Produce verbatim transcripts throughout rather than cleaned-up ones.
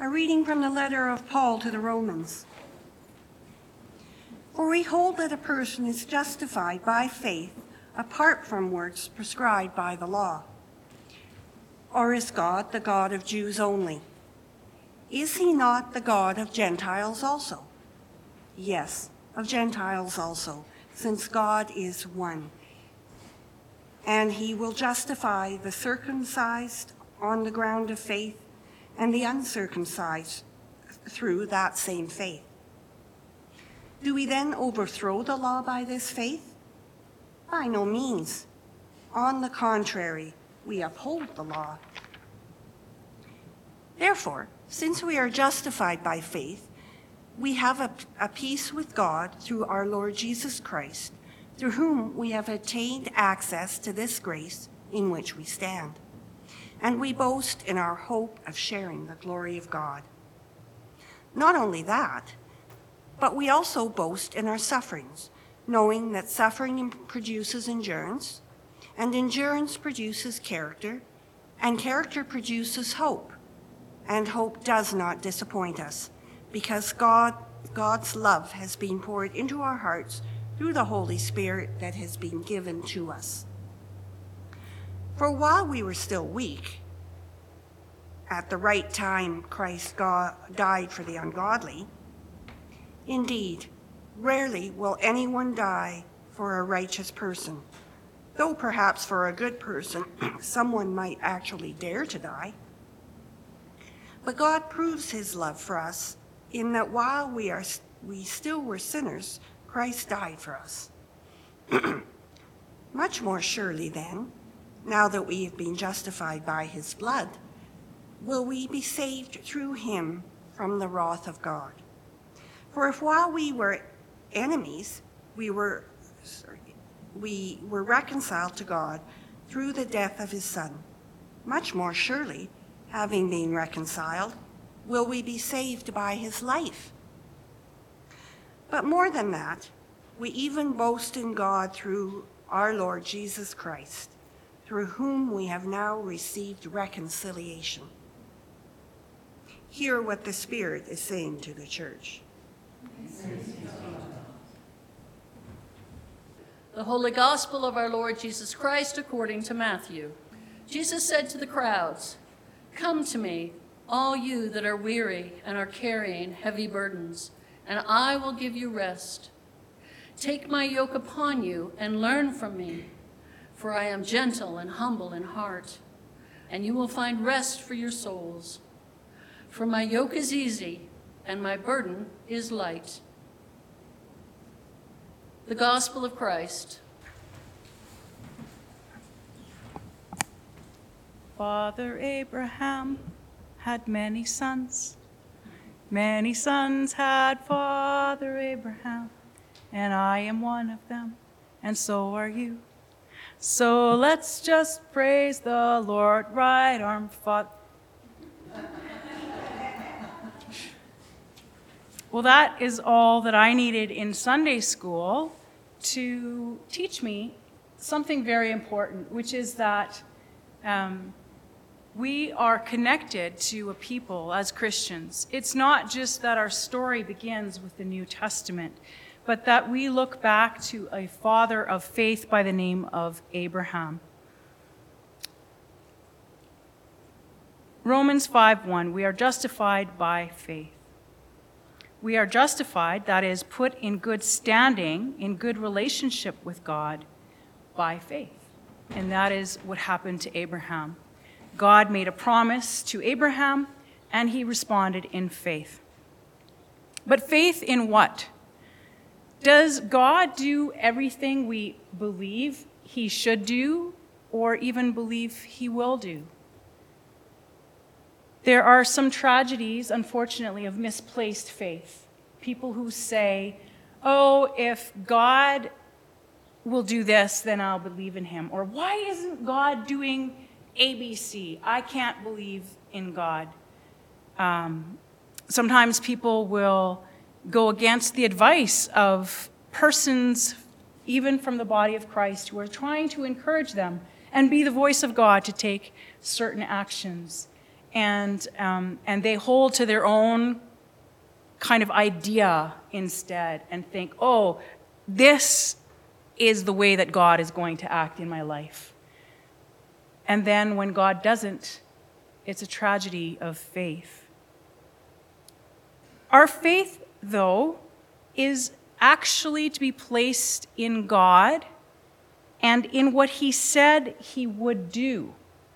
A reading from the letter of Paul to the Romans. For we hold that a person is justified by faith apart from works prescribed by the law. Or is God the God of Jews only? Is he not the God of Gentiles also? Yes, of Gentiles also, since God is one. And he will justify the circumcised on the ground of faith and the uncircumcised through that same faith. Do we then overthrow the law by this faith? By no means. On the contrary, we uphold the law. Therefore, since we are justified by faith, we have a, a peace with God through our Lord Jesus Christ, through whom we have attained access to this grace in which we stand. And we boast in our hope of sharing the glory of God. Not only that, but we also boast in our sufferings, knowing that suffering produces endurance, and endurance produces character, and character produces hope. And hope does not disappoint us, because God, God's love has been poured into our hearts through the Holy Spirit that has been given to us. For while we were still weak, at the right time Christ God died for the ungodly. Indeed, rarely will anyone die for a righteous person, though perhaps for a good person someone might actually dare to die. But God proves his love for us in that while we are we still were sinners, Christ died for us. Much more surely then, now that we have been justified by his blood, will we be saved through him from the wrath of God. For if while we were enemies, we were sorry, we were reconciled to God through the death of his Son, much more surely, having been reconciled, will we be saved by his life. But more than that, we even boast in God through our Lord Jesus Christ, through whom we have now received reconciliation. Hear what the Spirit is saying to the church. The Holy Gospel of our Lord Jesus Christ according to Matthew. Jesus said to the crowds, "Come to me, all you that are weary and are carrying heavy burdens, and I will give you rest. Take my yoke upon you and learn from me, for I am gentle and humble in heart, and you will find rest for your souls. For my yoke is easy and my burden is light." The Gospel of Christ. Father Abraham had many sons. Many sons had Father Abraham, and I am one of them, and so are you. So let's just praise the Lord, right arm, Father. Well, that is all that I needed in Sunday school to teach me something very important, which is that um, we are connected to a people as Christians. It's not just that our story begins with the New Testament, but that we look back to a father of faith by the name of Abraham. Romans five one, we are justified by faith. We are justified, that is, put in good standing, in good relationship with God by faith. And that is what happened to Abraham. God made a promise to Abraham, and he responded in faith. But faith in what? Does God do everything we believe he should do, or even believe he will do? There are some tragedies, unfortunately, of misplaced faith. People who say, oh, if God will do this, then I'll believe in him. Or why isn't God doing A B C? I can't believe in God. Um, sometimes people will go against the advice of persons, even from the body of Christ, who are trying to encourage them and be the voice of God to take certain actions. and, um, and they hold to their own kind of idea instead and think, oh, this is the way that God is going to act in my life. And then when God doesn't, it's a tragedy of faith. Our faith, though, is actually to be placed in God and in what he said he would do.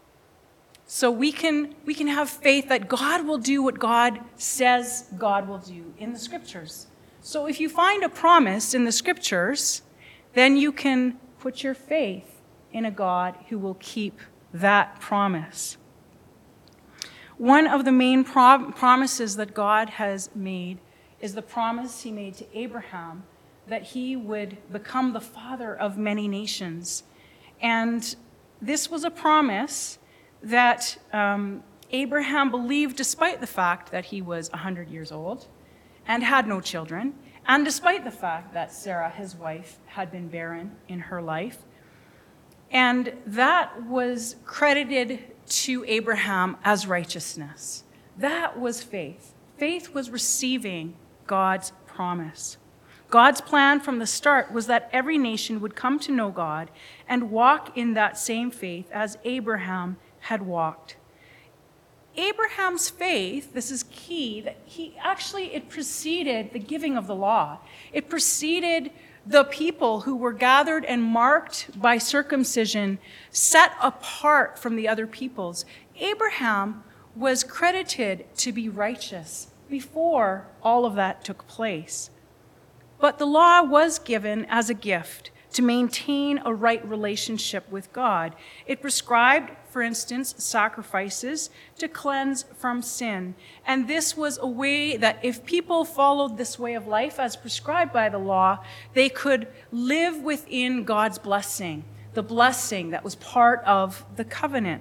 So we can, we can have faith that God will do what God says God will do in the scriptures. So if you find a promise in the scriptures, then you can put your faith in a God who will keep that promise. One of the main pro- promises that God has made is the promise he made to Abraham that he would become the father of many nations. And this was a promise that um, Abraham believed despite the fact that he was one hundred years old and had no children, and despite the fact that Sarah, his wife, had been barren in her life. And that was credited to Abraham as righteousness. That was faith. Faith was receiving God's promise. God's plan from the start was that every nation would come to know God and walk in that same faith as Abraham had walked. Abraham's faith, this is key, that he actually, it preceded the giving of the law. It preceded the people who were gathered and marked by circumcision, set apart from the other peoples. Abraham was credited to be righteous before all of that took place. But the law was given as a gift to maintain a right relationship with God. It prescribed, for instance, sacrifices to cleanse from sin. And this was a way that if people followed this way of life as prescribed by the law, they could live within God's blessing, the blessing that was part of the covenant.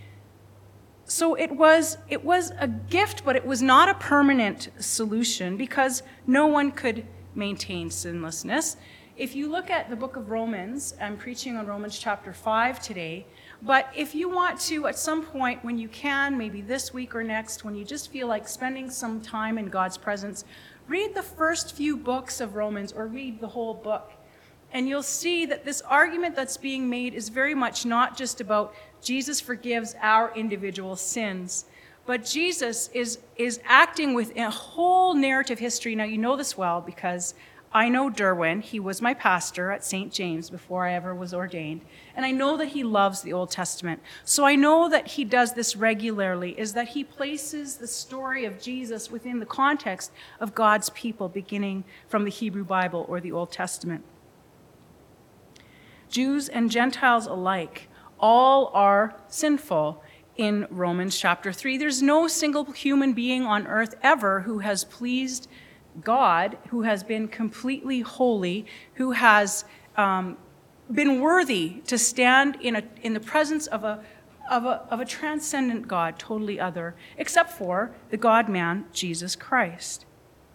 So it was, it was a gift, but it was not a permanent solution because no one could maintain sinlessness. If you look at the book of Romans, I'm preaching on Romans chapter five today, but if you want to, at some point when you can, maybe this week or next, when you just feel like spending some time in God's presence, read the first few books of Romans or read the whole book. And you'll see that this argument that's being made is very much not just about Jesus forgives our individual sins, but Jesus is, is acting with a whole narrative history. Now, you know this well because I know Derwin. He was my pastor at Saint James before I ever was ordained. And I know that he loves the Old Testament. So I know that he does this regularly, is that he places the story of Jesus within the context of God's people, beginning from the Hebrew Bible or the Old Testament. Jews and Gentiles alike, all are sinful in Romans chapter three. There's no single human being on earth ever who has pleased God, who has been completely holy, who has um, been worthy to stand in a in the presence of a, of a of a transcendent God, totally other, except for the God-man, Jesus Christ.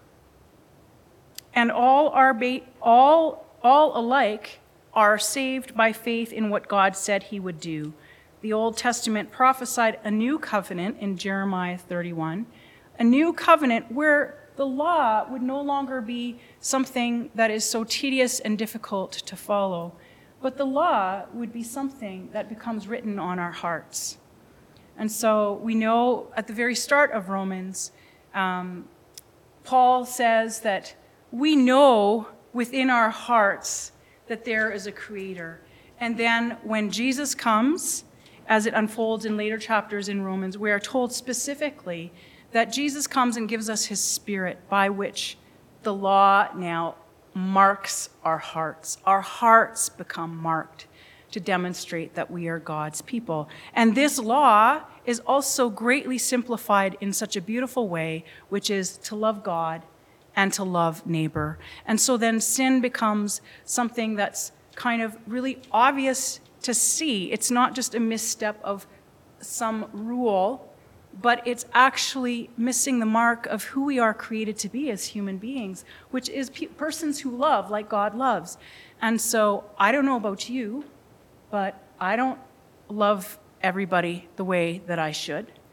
And all are ba- all all alike are saved by faith in what God said he would do. The Old Testament prophesied a new covenant in Jeremiah thirty-one, a new covenant where the law would no longer be something that is so tedious and difficult to follow, but the law would be something that becomes written on our hearts. And so we know at the very start of Romans, um, Paul says that we know within our hearts that there is a creator. And then when Jesus comes, as it unfolds in later chapters in Romans, we are told specifically that Jesus comes and gives us his Spirit by which the law now marks our hearts. Our hearts become marked to demonstrate that we are God's people. And this law is also greatly simplified in such a beautiful way, which is to love God and to love neighbor. And so then sin becomes something that's kind of really obvious to see. It's not just a misstep of some rule, but it's actually missing the mark of who we are created to be as human beings, which is pe- persons who love like God loves. And so I don't know about you, but I don't love everybody the way that I should.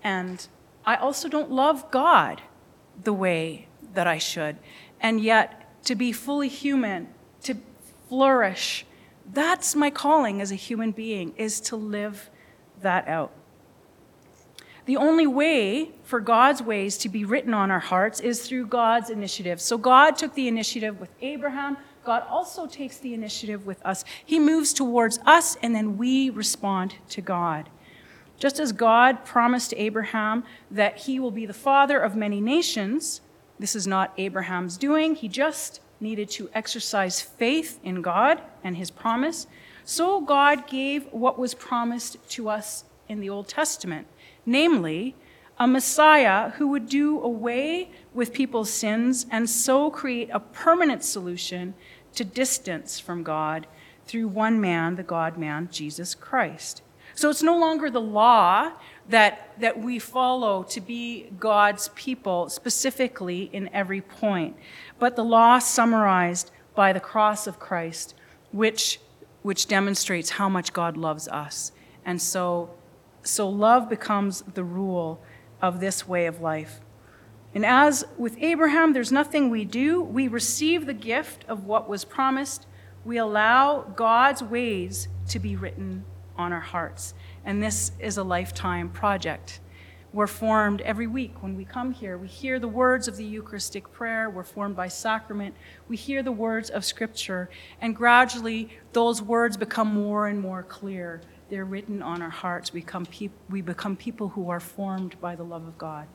And I also don't love God the way that I should. And yet, to be fully human, to flourish, that's my calling as a human being, is to live that out. The only way for God's ways to be written on our hearts is through God's initiative. So God took the initiative with Abraham. God also takes the initiative with us. He moves towards us, and then we respond to God. Just as God promised to Abraham that he will be the father of many nations, this is not Abraham's doing. He just needed to exercise faith in God and his promise. So God gave what was promised to us in the Old Testament, namely, a Messiah who would do away with people's sins and so create a permanent solution to distance from God through one man, the God-man, Jesus Christ. So it's no longer the law that, that we follow to be God's people specifically in every point, but the law summarized by the cross of Christ, which, which demonstrates how much God loves us. And so, so love becomes the rule of this way of life. And as with Abraham, there's nothing we do. We receive the gift of what was promised. We allow God's ways to be written on our hearts. And this is a lifetime project. We're formed every week when we come here. We hear the words of the Eucharistic prayer. We're formed by sacrament. We hear the words of Scripture. And gradually, those words become more and more clear. They're written on our hearts. We become, peop- we become people who are formed by the love of God.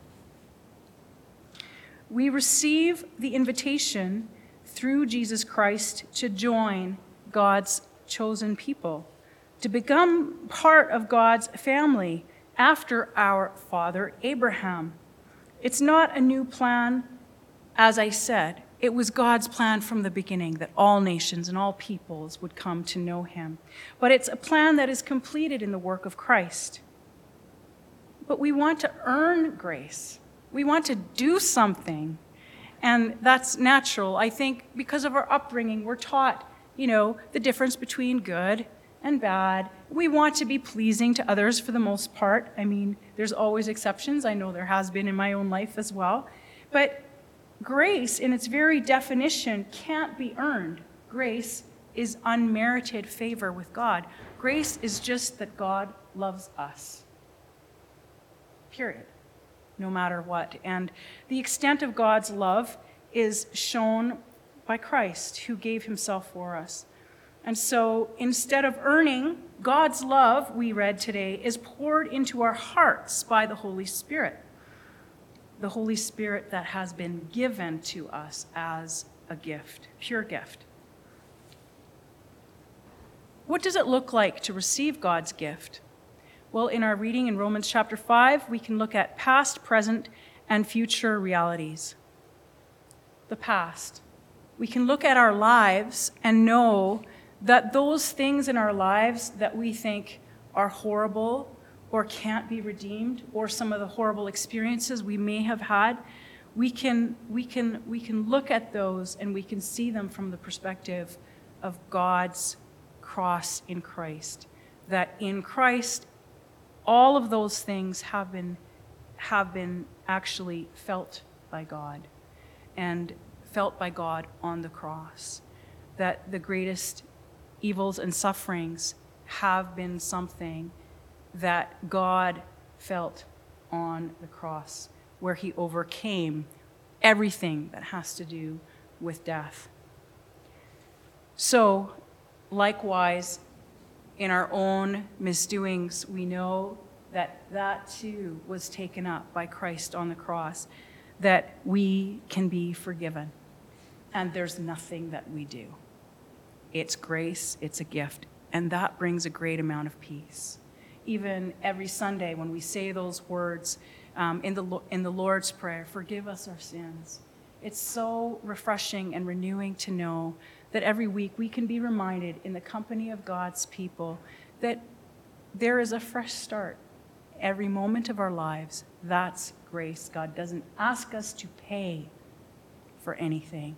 We receive the invitation through Jesus Christ to join God's chosen people, to become part of God's family after our father Abraham. It's not a new plan, as I said. It was God's plan from the beginning that all nations and all peoples would come to know him. But it's a plan that is completed in the work of Christ. But we want to earn grace. We want to do something. And that's natural. I think because of our upbringing, we're taught, you know, the difference between good and bad. We want to be pleasing to others for the most part. I mean, there's always exceptions. I know there has been in my own life as well. But grace, in its very definition, can't be earned. Grace is unmerited favor with God. Grace is just that God loves us. Period. No matter what. And the extent of God's love is shown by Christ, who gave himself for us. And so instead of earning, God's love, we read today, is poured into our hearts by the Holy Spirit. The Holy Spirit that has been given to us as a gift, pure gift. What does it look like to receive God's gift? Well, in our reading in Romans chapter five, we can look at past, present, and future realities. The past. We can look at our lives and know that those things in our lives that we think are horrible or can't be redeemed, or some of the horrible experiences we may have had, we can, we can, we can look at those and we can see them from the perspective of God's cross in Christ. That in Christ, all of those things have been, have been actually felt by God, and felt by God on the cross. That the greatest evils and sufferings have been something that God felt on the cross, where he overcame everything that has to do with death. So, likewise, in our own misdoings, we know that that too was taken up by Christ on the cross, that we can be forgiven. And there's nothing that we do. It's grace, it's a gift, and that brings a great amount of peace. Even every Sunday when we say those words um, in the in the Lord's Prayer, forgive us our sins. It's so refreshing and renewing to know that every week we can be reminded in the company of God's people that there is a fresh start every moment of our lives. That's grace. God doesn't ask us to pay for anything.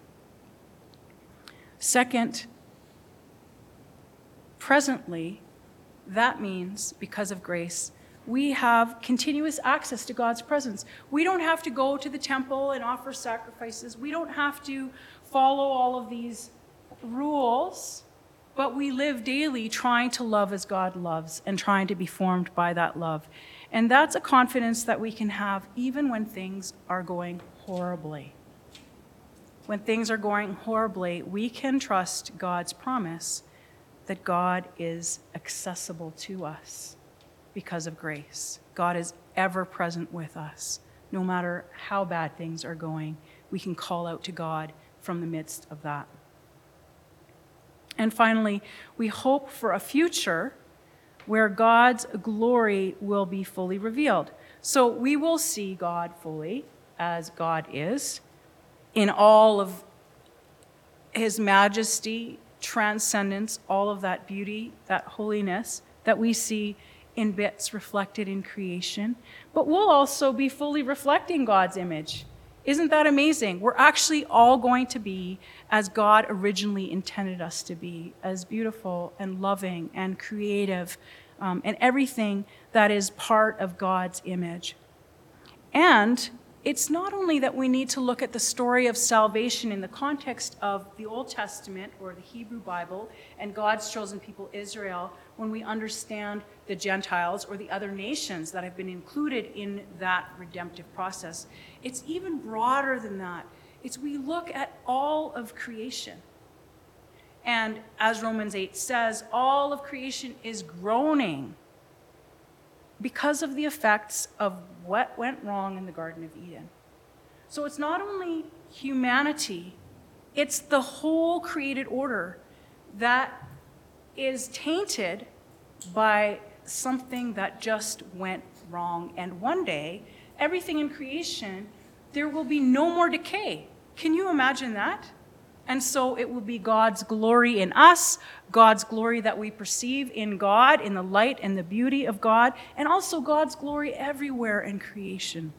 Second, presently, that means, because of grace, we have continuous access to God's presence. We don't have to go to the temple and offer sacrifices. We don't have to follow all of these rules, but we live daily trying to love as God loves and trying to be formed by that love. And that's a confidence that we can have even when things are going horribly. When things are going horribly, we can trust God's promise that God is accessible to us because of grace. God is ever present with us. No matter how bad things are going, we can call out to God from the midst of that. And finally, we hope for a future where God's glory will be fully revealed. So we will see God fully as God is in all of his majesty, transcendence, all of that beauty, that holiness that we see in bits reflected in creation. But we'll also be fully reflecting God's image. Isn't that amazing? We're actually all going to be as God originally intended us to be, as beautiful and loving and creative, um, and everything that is part of God's image. And it's not only that we need to look at the story of salvation in the context of the Old Testament or the Hebrew Bible and God's chosen people Israel when we understand the Gentiles or the other nations that have been included in that redemptive process. It's even broader than that. It's we look at all of creation. And as Romans eight says, all of creation is groaning because of the effects of what went wrong in the Garden of Eden. So it's not only humanity, it's the whole created order that is tainted by something that just went wrong. And one day, everything in creation, there will be no more decay. Can you imagine that? And so it will be God's glory in us, God's glory that we perceive in God, in the light and the beauty of God, and also God's glory everywhere in creation.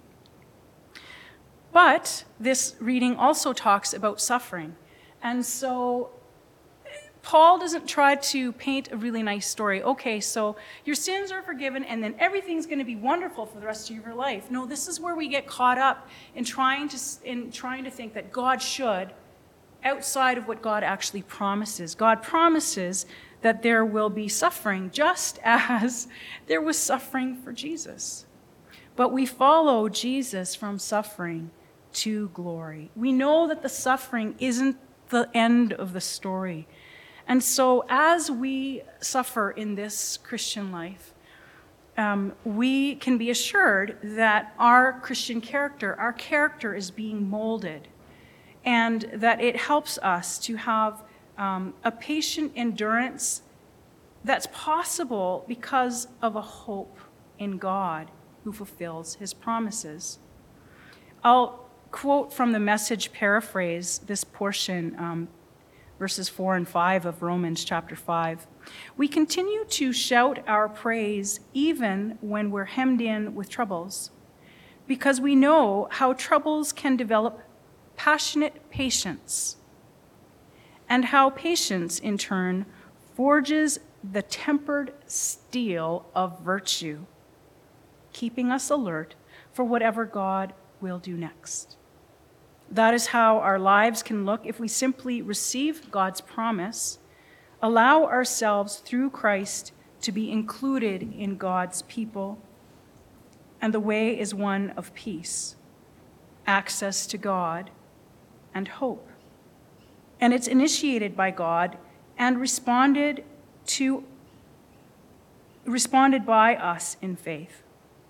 But this reading also talks about suffering. And so Paul doesn't try to paint a really nice story. Okay, so your sins are forgiven and then everything's going to be wonderful for the rest of your life. No, this is where we get caught up in trying to in trying to think that God should, outside of what God actually promises. God promises that there will be suffering, just as there was suffering for Jesus. But we follow Jesus from suffering to glory. We know that the suffering isn't the end of the story. And so as we suffer in this Christian life, um, we can be assured that our Christian character, our character is being molded, and that it helps us to have um, a patient endurance that's possible because of a hope in God who fulfills his promises. I'll quote from the Message paraphrase this portion, um, verses four and five of Romans chapter five. We continue to shout our praise even when we're hemmed in with troubles, because we know how troubles can develop passionate patience, and how patience, in turn, forges the tempered steel of virtue, keeping us alert for whatever God will do next. That is how our lives can look if we simply receive God's promise, allow ourselves through Christ to be included in God's people, and the way is one of peace, access to God, and hope. And it's initiated by God and responded to responded by us in faith.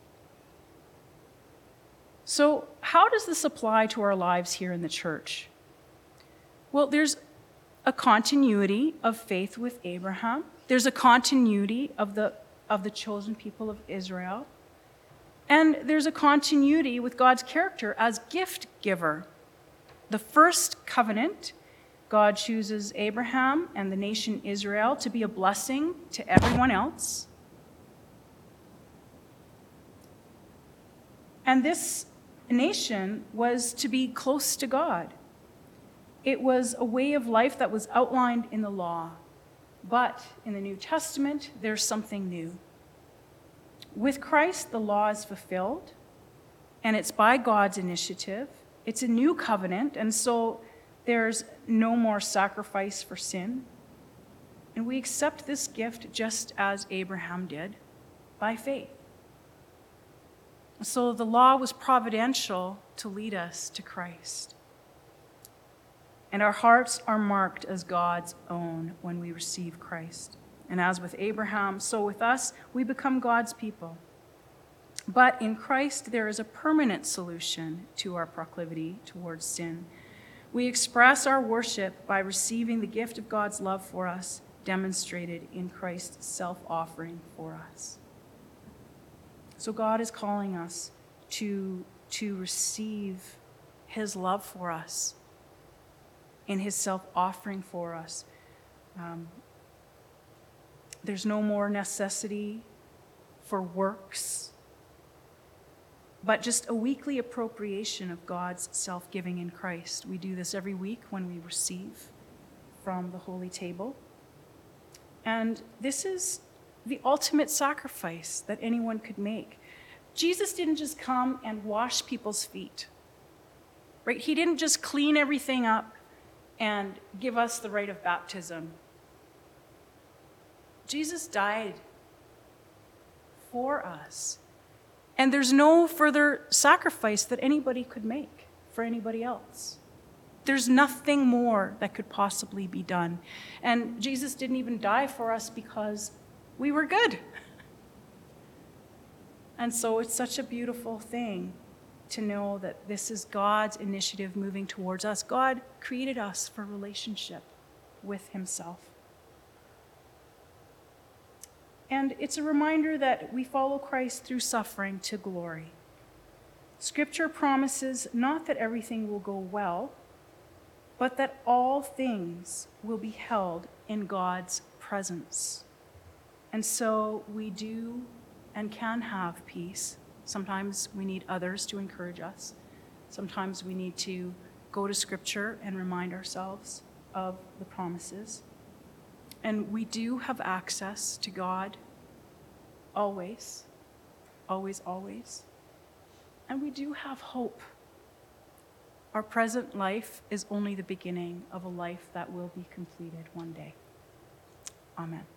So, how does this apply to our lives here in the church? Well, there's a continuity of faith with Abraham. There's a continuity of the of the chosen people of Israel. And there's a continuity with God's character as gift giver. The first covenant, God chooses Abraham and the nation Israel to be a blessing to everyone else. And this nation was to be close to God. It was a way of life that was outlined in the law. But in the New Testament, there's something new. With Christ, the law is fulfilled, and it's by God's initiative. It's a new covenant, and so there's no more sacrifice for sin. And we accept this gift just as Abraham did, by faith. So the law was providential to lead us to Christ. And our hearts are marked as God's own when we receive Christ. And as with Abraham, so with us, we become God's people. But in Christ, there is a permanent solution to our proclivity towards sin. We express our worship by receiving the gift of God's love for us, demonstrated in Christ's self-offering for us. So God is calling us to, to receive his love for us in his self-offering for us. Um, there's no more necessity for works, but just a weekly appropriation of God's self-giving in Christ. We do this every week when we receive from the holy table. And this is the ultimate sacrifice that anyone could make. Jesus didn't just come and wash people's feet, right? He didn't just clean everything up and give us the rite of baptism. Jesus died for us. And there's no further sacrifice that anybody could make for anybody else. There's nothing more that could possibly be done. And Jesus didn't even die for us because we were good. And so it's such a beautiful thing to know that this is God's initiative moving towards us. God created us for relationship with himself. And it's a reminder that we follow Christ through suffering to glory. Scripture promises not that everything will go well, but that all things will be held in God's presence. And so we do and can have peace. Sometimes we need others to encourage us. Sometimes we need to go to Scripture and remind ourselves of the promises. And we do have access to God always, always, always. And we do have hope. Our present life is only the beginning of a life that will be completed one day. Amen.